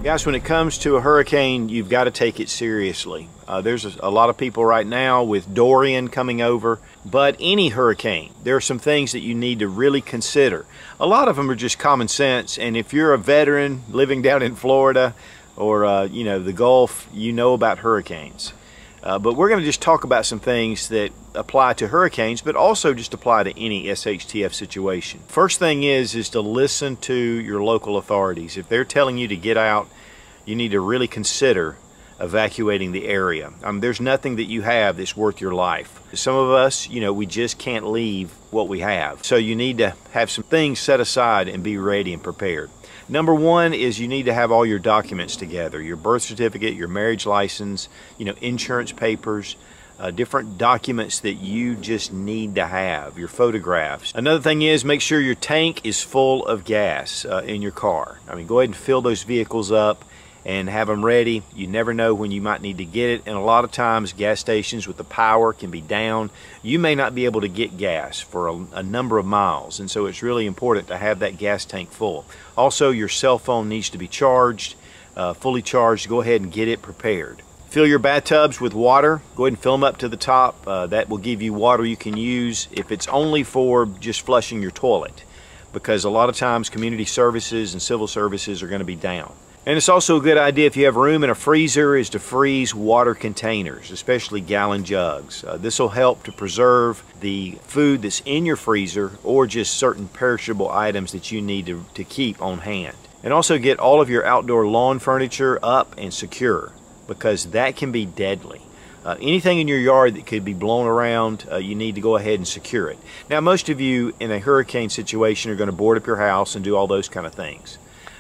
Guys, when it comes to a hurricane, you've got to take it seriously. There's a lot of people right now with Dorian coming over, but any hurricane, there are some things that you need to really consider. A lot of them are just common sense, and if you're a veteran living down in Florida or the Gulf, you know about hurricanes. But we're going to just talk about some things that apply to hurricanes, but also just apply to any SHTF situation. First thing is to listen to your local authorities. If they're telling you to get out, you need to really consider evacuating the area. There's nothing that you have that's worth your life. Some of us, we just can't leave what we have. So you need to have some things set aside and be ready and prepared. Number one is you need to have all your documents together, your birth certificate, your marriage license, insurance papers, different documents that you just need to have, your photographs. Another thing is make sure your tank is full of gas in your car. Go ahead and fill those vehicles up and have them ready. You never know when you might need to get it, and a lot of times gas stations with the power can be down. You may not be able to get gas for a number of miles, and so it's really important to have that gas tank full. Also, your cell phone needs to be charged, fully charged. Go ahead and get it prepared. Fill your bathtubs with water. Go ahead and fill them up to the top. That will give you water you can use if it's only for just flushing your toilet, because a lot of times community services and civil services are going to be down. And it's also a good idea, if you have room in a freezer, is to freeze water containers, especially gallon jugs. This will help to preserve the food that's in your freezer or just certain perishable items that you need to keep on hand. And also get all of your outdoor lawn furniture up and secure, because that can be deadly. Anything in your yard that could be blown around, you need to go ahead and secure it. Now, most of you in a hurricane situation are going to board up your house and do all those kind of things.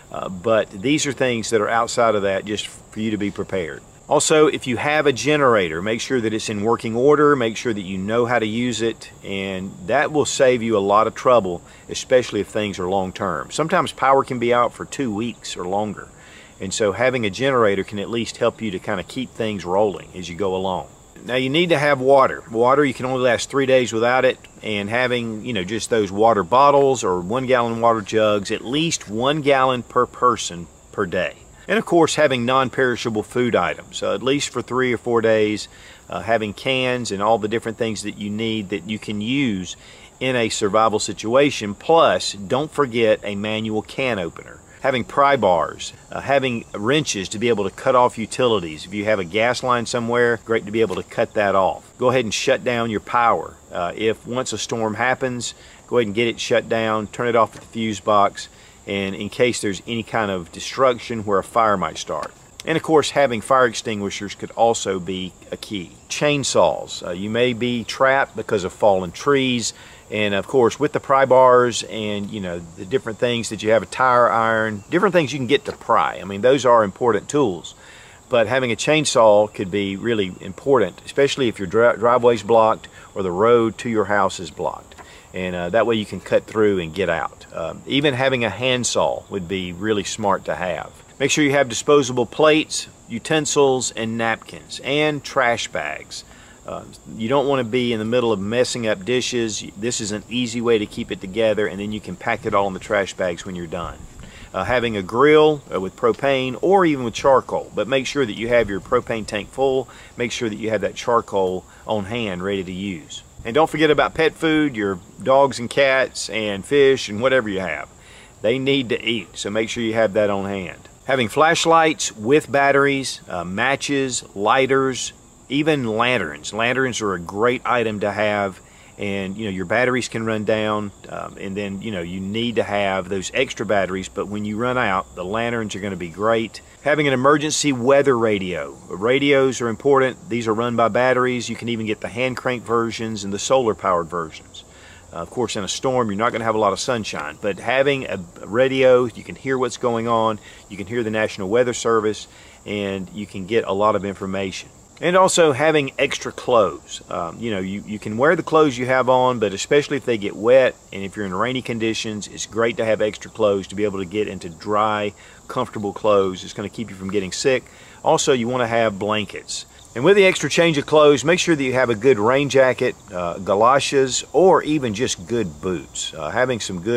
But these are things that are outside of that, just for you to be prepared. Also, if you have a generator, make sure that it's in working order, make sure that you know how to use it, and that will save you a lot of trouble, especially if things are long term. Sometimes power can be out for 2 weeks or longer, and so having a generator can at least help you to kind of keep things rolling as you go along. Now, you need to have water. Water, you can only last 3 days without it, and having, just those water bottles or 1 gallon water jugs, at least 1 gallon per person per day. And of course, having non-perishable food items, at least for 3 or 4 days, having cans and all the different things that you need that you can use in a survival situation. Plus, don't forget a manual can opener. Having pry bars, having wrenches to be able to cut off utilities. If you have a gas line somewhere, great to be able to cut that off. Go ahead and shut down your power. If once a storm happens, go ahead and get it shut down, turn it off at the fuse box, and in case there's any kind of destruction where a fire might start. And of course, having fire extinguishers could also be a key. Chainsaws. You may be trapped because of fallen trees. And of course, with the pry bars and the different things that you have, a tire iron, different things you can get to pry. Those are important tools. But having a chainsaw could be really important, especially if your driveway's blocked or the road to your house is blocked. And that way you can cut through and get out. Even having a handsaw would be really smart to have. Make sure you have disposable plates, utensils, and napkins, and trash bags. You don't want to be in the middle of messing up dishes. This is an easy way to keep it together, and then you can pack it all in the trash bags when you're done. Having a grill with propane or even with charcoal, but make sure that you have your propane tank full. Make sure that you have that charcoal on hand ready to use. And don't forget about pet food, your dogs and cats and fish and whatever you have. They need to eat, so make sure you have that on hand. Having flashlights with batteries, matches, lighters, even lanterns. Lanterns are a great item to have, and your batteries can run down, and then you need to have those extra batteries, but when you run out, the lanterns are going to be great. Having an emergency weather radio. Radios are important. These are run by batteries. You can even get the hand crank versions and the solar powered versions. Of course, in a storm, you're not going to have a lot of sunshine, but having a radio, you can hear what's going on, you can hear the National Weather Service, and you can get a lot of information. And also having extra clothes. You can wear the clothes you have on, but especially if they get wet and if you're in rainy conditions, it's great to have extra clothes to be able to get into dry, comfortable clothes. It's going to keep you from getting sick. Also, you want to have blankets. And with the extra change of clothes, make sure that you have a good rain jacket, galoshes, or even just good boots. Having some good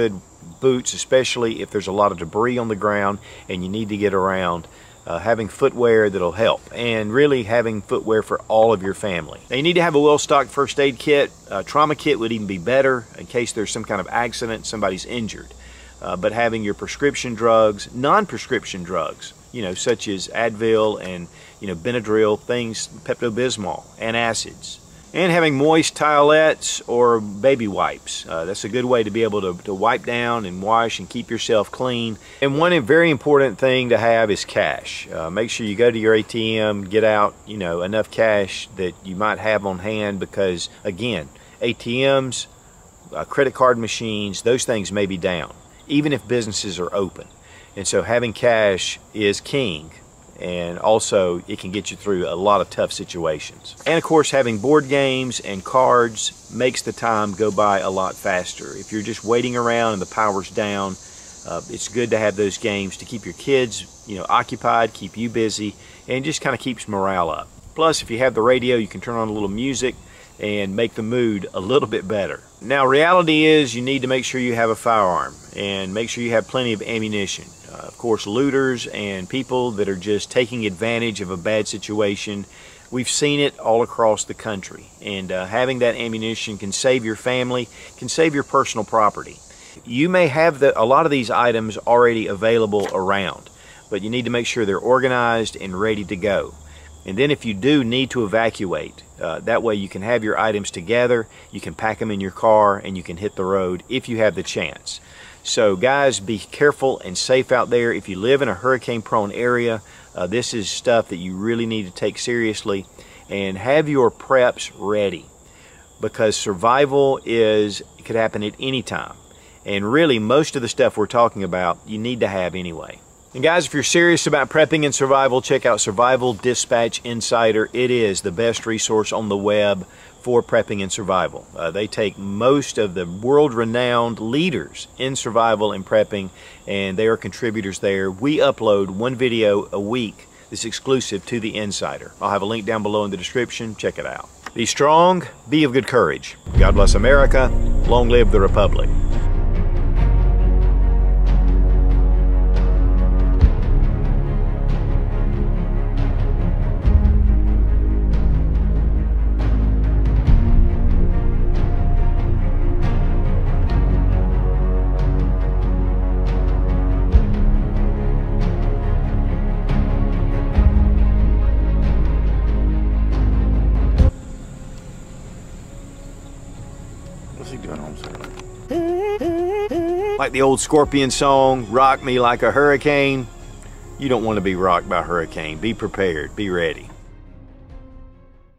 boots, especially if there's a lot of debris on the ground and you need to get around. Having footwear that'll help, and really having footwear for all of your family. Now you need to have a well-stocked first aid kit. A trauma kit would even be better in case there's some kind of accident, somebody's injured. But having your prescription drugs, non-prescription drugs, such as Advil and Benadryl, things, Pepto-Bismol, antacids. And having moist towelettes or baby wipes. That's a good way to be able to wipe down and wash and keep yourself clean. And one very important thing to have is cash. Make sure you go to your ATM, get out enough cash that you might have on hand, because again, ATMs, credit card machines, those things may be down, even if businesses are open. And so having cash is king. And also it can get you through a lot of tough situations. And of course, having board games and cards makes the time go by a lot faster. If you're just waiting around and the power's down, it's good to have those games to keep your kids occupied, keep you busy, and just kind of keeps morale up. Plus, if you have the radio, you can turn on a little music and make the mood a little bit better. Now, reality is you need to make sure you have a firearm and make sure you have plenty of ammunition. Of course, looters and people that are just taking advantage of a bad situation, we've seen it all across the country. And having that ammunition can save your family, can save your personal property. You may have a lot of these items already available around, but you need to make sure they're organized and ready to go. And then if you do need to evacuate, that way you can have your items together, you can pack them in your car, and you can hit the road if you have the chance. So guys, be careful and safe out there. If you live in a hurricane-prone area, this is stuff that you really need to take seriously, and have your preps ready, because survival could happen at any time. And really, most of the stuff we're talking about, you need to have anyway. And guys, if you're serious about prepping and survival, check out Survival Dispatch Insider. It is the best resource on the web for prepping and survival. They take most of the world-renowned leaders in survival and prepping, and they are contributors there. We upload one video a week that's exclusive to the Insider. I'll have a link down below in the description. Check it out. Be strong, be of good courage. God bless America. Long live the Republic. What's he doing home, sir? Like the old Scorpion song, "Rock Me Like a Hurricane." You don't want to be rocked by a hurricane. Be prepared. Be ready.